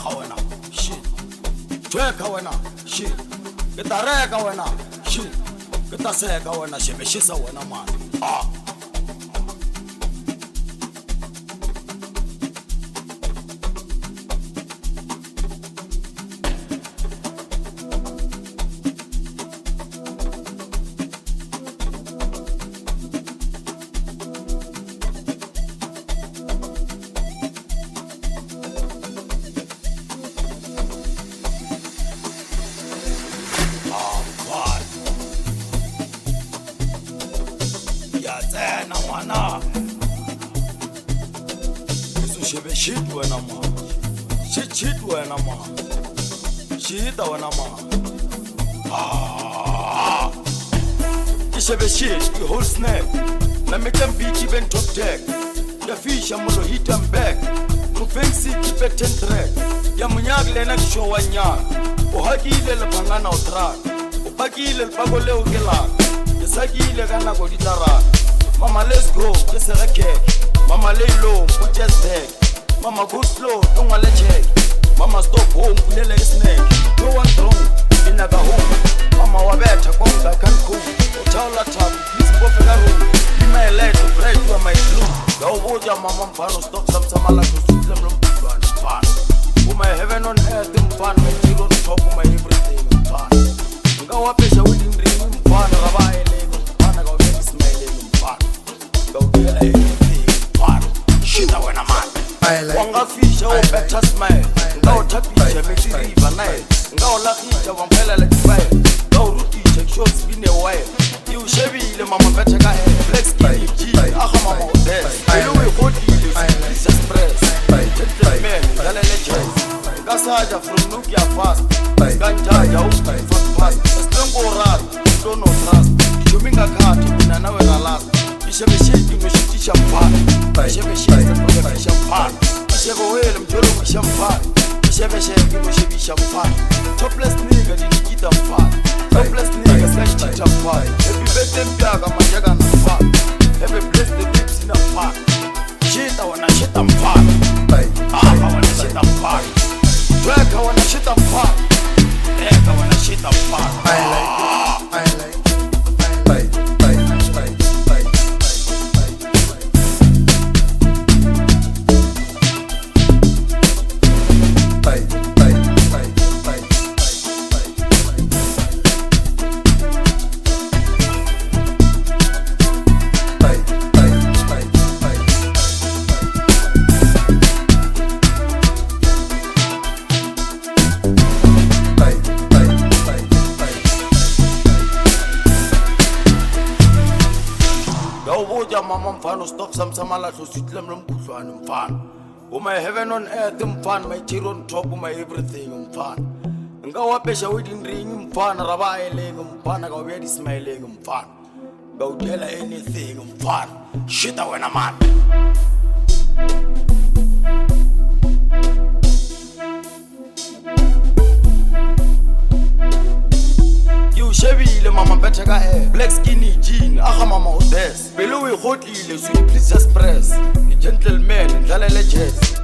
Twaga wena, shit. Tweka wena, shit. Kitareka wena, shit. Kitaseka wena, shebeshisa wena man. Shit wena ma, shit wena ma, shit wena ma. Ishebe shit, the whole snack. Na make them beat even top deck. Ya fish ya mulo hit and back. Mufensi keep it 10 track. Ya munyagle na kisho wanya. Ohagile le pangana otra. Opagile le pagole ogela. Ya sagile gana go ditara. Mama let's go, just a racket. Mama lay low, put just deck. Mama go slow, don't wanna check. Mama stop home, kulele snake. No one wrong, in a home. Mama wabeta, konga can cool. Otala tap, please go for the room. Be my leg to break to my blue. Go hold your mama pano, stop some samala to suit them fun. Oh my heaven on earth, in fun, my hero to top of my everything in fun. Go up, I will dream fun, Rabai, fun, I go get smiling fun. Go get anything fun. Shit, I want a man. Wanga fisha o better smile. Ngao tapisha mechiriva nae. Ngao lakisha wampela le kibaye. Ngao rutisha shots bine wae. Iu shebi ile mama better ka he. Black skinny G, aha mama odess. Iluwe hoti ile squeeze express. Gentleman, galele chase. Gasaja from Nukia fast. Ganja ya uki from fast. Strongo rat, don't know trust. Chuminga kati, mina nawe na last. Ishebe shiki mshitisha mpana. Ishebe shiki champagne. Ishebe wele mjolo champagne. Ishebe sheki mshibi champagne. Topless nigga dinikita mpana. Topless nigga skachita champagne. Happy birthday mpiaga majaga na mpana. Happy bless the lips in a pan. Shita wana shita mpana. Aha wana shita mpana. Tweka wana shita mpana. Eka wana shita mpana. I like it, I like it. Mama mfano stop some samala to sutlem mbuhlwana mfana. My heaven on earth mfana, my tear on top of my everything mfana. Ngawapesha wedding ring mfana, rabaile mfana, go very smiling mfana. Go tell anything mfana. Shit when a man. Chevy le mama better ka he. Black skinny jean, aha mama odess. Below we hot ile, so please just press. The gentleman, ndlalele jazz.